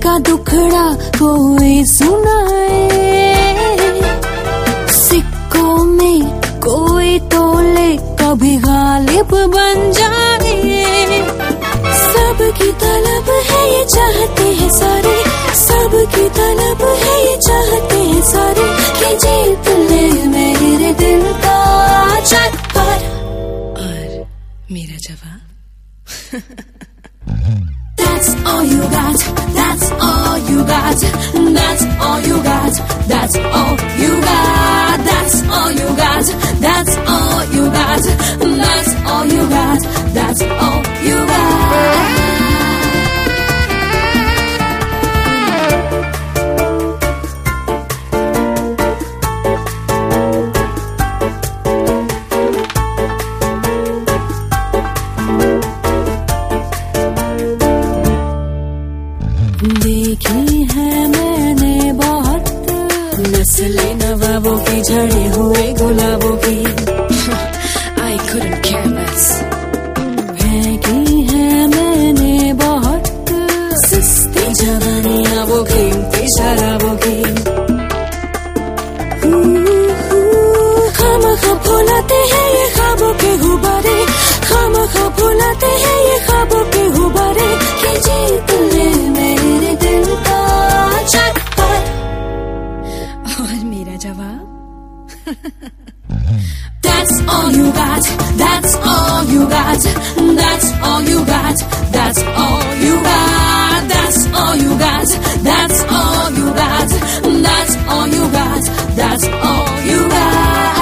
का दुखड़ा कोई सुनाए, सिक्कों में कोई तोले कभी गालिब बन जाए। सबकी तलब है ये चाहते हैं सारे, सबकी तलब है ये चाहते हैं सारे कि जीत ले मेरे दिल का चक्कर। और मेरा जवाब That's all you got, that's all you got, that's all you got, that's all you got, that's all you got, that's all you got, that's all you got, that's all you got. देखी है मैंने बहुत नस्लें नवाबों की, झड़े हुए गुलाबों की। I couldn't care less. फेंकी है मैंने बहुत सस्ती जवानियां वो कीमती शराबों की। खामखा फुलाते हैं ये ख्वाबों के गुब्बारे, खामखा फुलाते हैं ये ख्वाबों के गुब्बारे कि जीत ले मेरे दिल का चक्कर। और मेरा जवाब That's all you got, that's all you got, that's all you got, that's all you got, that's all you got, that's all you got, that's all you got, that's all you got.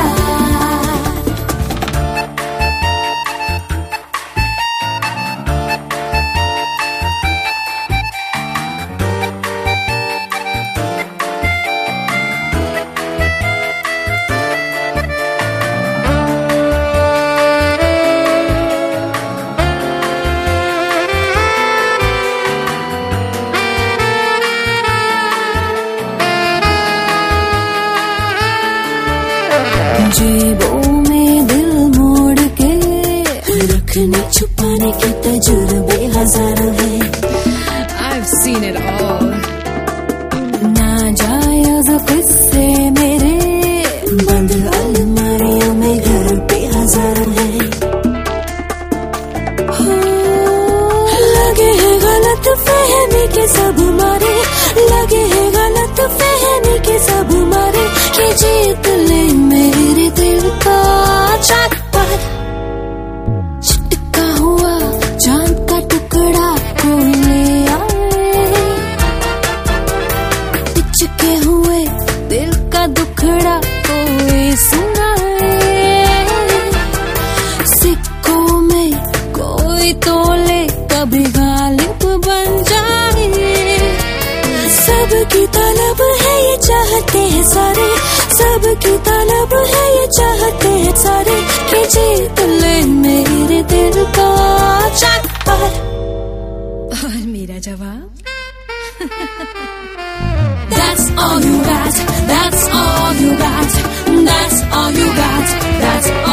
जेबों में दिल मोड़ के रखने छुपाने के तजुर्बे हजारों हैं। I've seen it all. नाजायज किस्से मेरे बंद अलमारियों में घर पे हजारों हैं। लगे हैं गलत फहमी के सब मारे, लगे हैं गलत फहमी के सब मारे कि जीत ले मेरे दिल का चक्कर। चिटका हुआ चांद का टुकड़ा कोई ले आए, पिचके हुए दिल का दुखड़ा कोई सुनाए। सिक्कों में कोई तोले कभी गालिब बन जाए। सबकी तलब है ये चाहते हैं सारे, सबकी तलब है ये चाहते हैं सारे कि जीत ले मेरे दिल का चक्कर। और मेरा जवाब That's all you got, that's all you got, that's all you got, that's all